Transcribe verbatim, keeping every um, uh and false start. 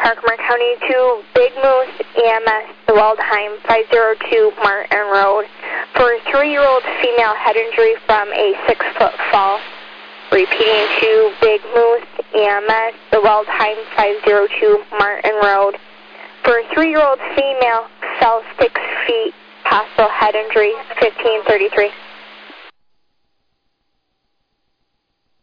Herkimer County to Big Moose E M S, the Waldheim, five oh two Martin Road, for a three-year-old female head injury from a six-foot fall. Repeating to Big Moose E M S, the Waldheim, five oh two Martin Road, for a three-year-old female, fell six feet, possible head injury, fifteen thirty-three.